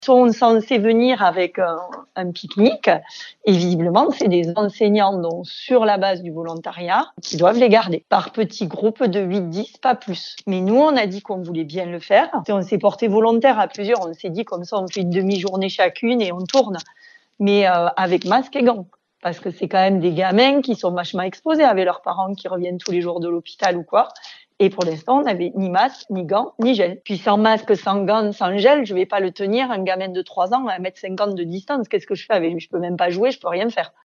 sont censés venir avec un pique-nique et visiblement, c'est des enseignants, donc sur la base du volontariat, qui doivent les garder par petits groupes de 8-10, pas plus. Mais nous, on a dit qu'on voulait bien le faire. On s'est porté volontaire à plusieurs. On s'est dit comme ça, on fait une demi-journée chacune et on tourne. Mais avec masque et gants. Parce que c'est quand même des gamins qui sont vachement exposés avec leurs parents qui reviennent tous les jours de l'hôpital ou quoi. Et pour l'instant, on n'avait ni masque, ni gants, ni gel. Puis sans masque, sans gants, sans gel, je ne vais pas le tenir, un gamin de 3 ans, à 1,50 m de distance. Qu'est-ce que je fais avec lui? Je ne peux même pas jouer, je ne peux rien faire.